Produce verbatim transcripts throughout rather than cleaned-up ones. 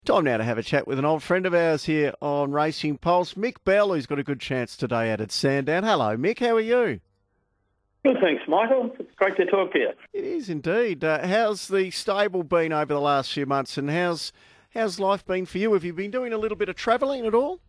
Time now to have a chat with an old friend of ours here on Racing Pulse, Mick Bell, who's got a good chance today out at Sandown. Hello, Mick. How are you? Good, thanks, Michael. It's great to talk to you. It is indeed. Uh, how's the stable been over the last few months, and how's how's life been for you? Have you been doing a little bit of travelling at all?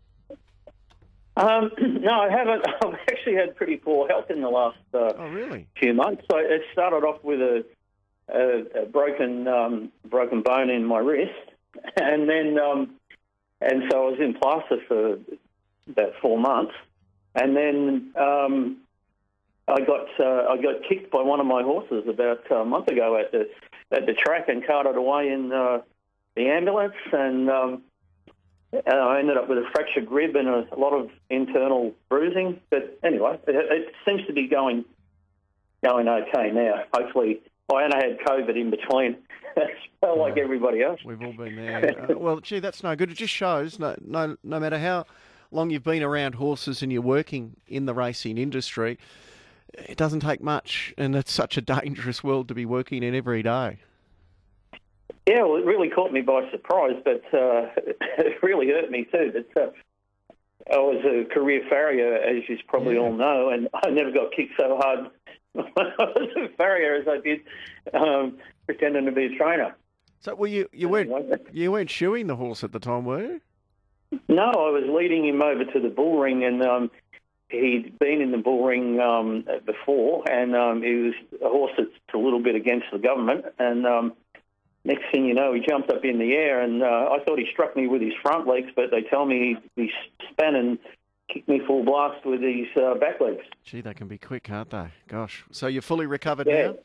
Um, no, I haven't. I've actually had pretty poor health in the last uh, Oh, really? few months. So it started off with a, a, a broken um, broken bone in my wrist, and then um, and so I was in plaster for about four months, and then um, I got uh, I got kicked by one of my horses about a month ago at the at the track and carted away in uh, the ambulance, and um, I ended up with a fractured rib and a, a lot of internal bruising. But anyway, it, it seems to be going going okay now. Hopefully, I and I had COVID in between, well, like everybody else. We've all been there. uh, well, gee, that's no good. It just shows no no no matter how long you've been around horses and you're working in the racing industry, it doesn't take much, and it's such a dangerous world to be working in every day. Yeah, well, it really caught me by surprise, but uh, it really hurt me too. But, uh, I was a career farrier, as you probably Yeah. all know, and I never got kicked so hard when I was a farrier as I did um, pretending to be a trainer. So, well, you you weren't you weren't shoeing the horse at the time, were you? No, I was leading him over to the bull ring, and um, he'd been in the bull ring um, before, and um, he was a horse that's a little bit against the government, and um, next thing you know, he jumped up in the air, and uh, I thought he struck me with his front legs, but they tell me he, he span and kicked me full blast with his uh, back legs. Gee, they can be quick, can't they? Gosh. So you're fully recovered Yeah. now?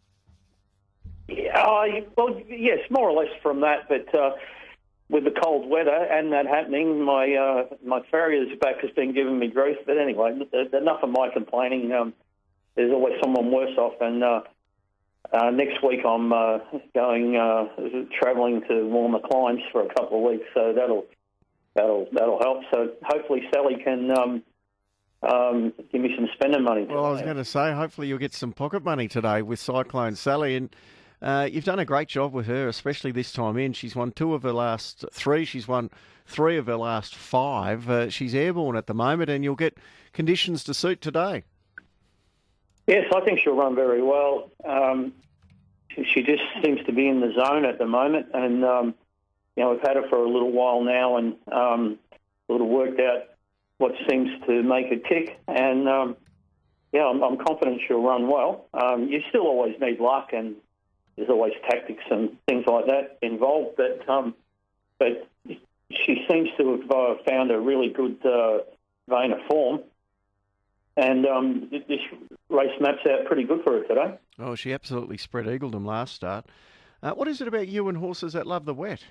Yeah, I, well, yes, more or less from that, but uh, with the cold weather and that happening, my uh, my farrier's back has been giving me grief. But anyway, enough of my complaining. Um, there's always someone worse off, and uh, uh, next week I'm uh, going uh, travelling to warmer climes for a couple of weeks, so that'll that'll that'll help. So hopefully Sally can um, um, give me some spending money. Well, I was going to say, hopefully you'll get some pocket money today with Cyclone Sally, and uh, you've done a great job with her, especially this time in. She's won two of her last three. She's won three of her last five. Uh, she's airborne at the moment, and you'll get conditions to suit today. Yes, I think she'll run very well. Um, she, she just seems to be in the zone at the moment, and um, you know, we've had her for a little while now, and um, sort of worked out what seems to make her tick. And um, yeah, I'm, I'm confident she'll run well. Um, you still always need luck, and there's always tactics and things like that involved. But um, but she seems to have uh, found a really good uh, vein of form. And um, this race maps out pretty good for her today. Oh, she absolutely spread eagled them last start. Uh, what is it about you and horses that love the wet?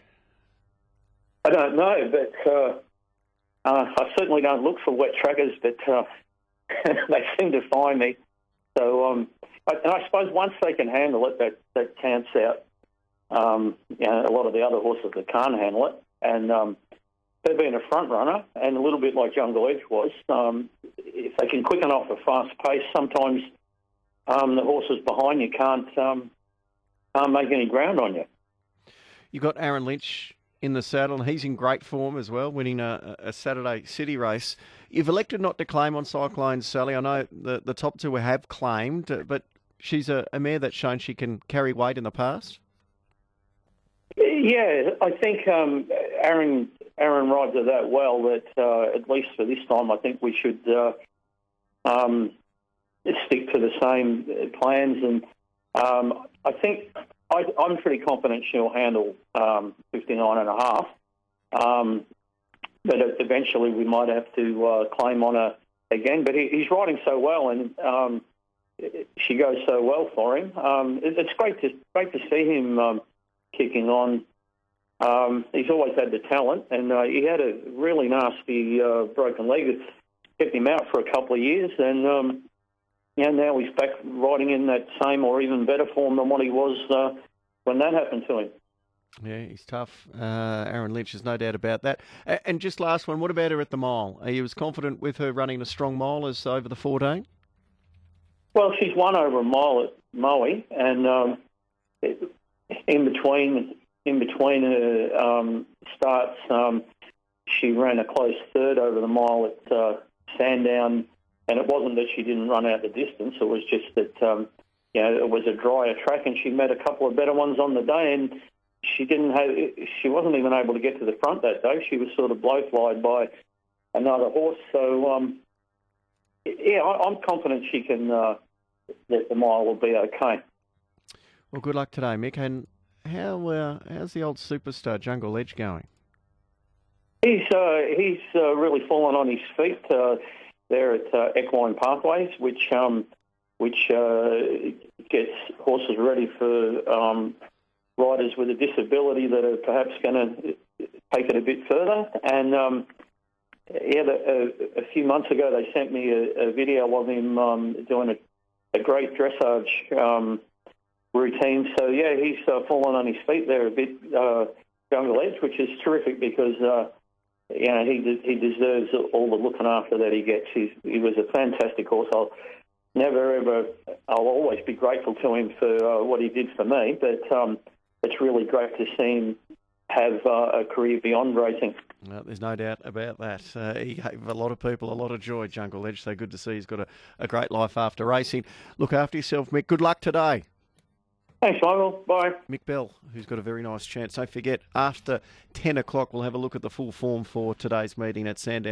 I don't know, but uh, uh, I certainly don't look for wet trackers, but uh, they seem to find me. So, um, I, and I suppose once they can handle it, that, that counts out um, you know, a lot of the other horses that can't handle it. And um, they've been a front runner, and a little bit like Jungle Edge was. Um, if they can quicken off a fast pace, sometimes um, the horses behind you can't um, can't make any ground on you. You've got Aaron Lynch in the saddle, and he's in great form as well, winning a, a Saturday City race. You've elected not to claim on Cyclone Sally. I know the, the top two have claimed, uh, but she's a, a mare that's shown she can carry weight in the past. Yeah, I think um, Aaron Aaron rides her that well that uh, at least for this time, I think we should uh, um, stick to the same plans. And um, I think I, I'm pretty confident she'll handle um, fifty-nine and a half. Um, but eventually we might have to uh, claim on her again. But he, he's riding so well, and um, she goes so well for him. Um, it, it's great to great to see him um, kicking on. Um, he's always had the talent, and uh, he had a really nasty uh, broken leg that kept him out for a couple of years, and um, yeah, now he's back riding in that same or even better form than what he was uh, when that happened to him. Yeah, he's tough. Uh, Aaron Lynch, there's no doubt about that. A- And just last one, what about her at the mile? Are you as confident with her running a strong mile as over the fourteen? Well, she's won over a mile at Maui, and um, in between in between her um, starts, um, she ran a close third over the mile at uh, Sandown, and it wasn't that she didn't run out the distance. It was just that um, you know it was a drier track, and she met a couple of better ones on the day, and she didn't have. She wasn't even able to get to the front that day. She was sort of blowflied by another horse. So um, yeah, I, I'm confident she can. Uh, that the mile will be okay. Well, good luck today, Mick. And how uh, how's the old superstar Jungle Edge going? He's uh, he's uh, really fallen on his feet uh, there at uh, Equine Pathways, which um, which uh, gets horses ready for um, riders with a disability that are perhaps going to take it a bit further. And um, yeah, the, a, a few months ago they sent me a, a video of him um, doing a, a great dressage um, routine. So yeah, he's uh, fallen on his feet there a bit, uh, Jungle Edge, which is terrific because. Uh, You know, he de- he deserves all the looking after that he gets. He's, he was a fantastic horse. I'll never ever, I'll always be grateful to him for uh, what he did for me. But um, it's really great to see him have uh, a career beyond racing. Well, there's no doubt about that. Uh, he gave a lot of people a lot of joy, Jungle Edge. So good to see he's got a, a great life after racing. Look after yourself, Mick. Good luck today. Thanks, Michael. Bye. Mick Bell, who's got a very nice chance. Don't forget, after ten o'clock, we'll have a look at the full form for today's meeting at Sandown.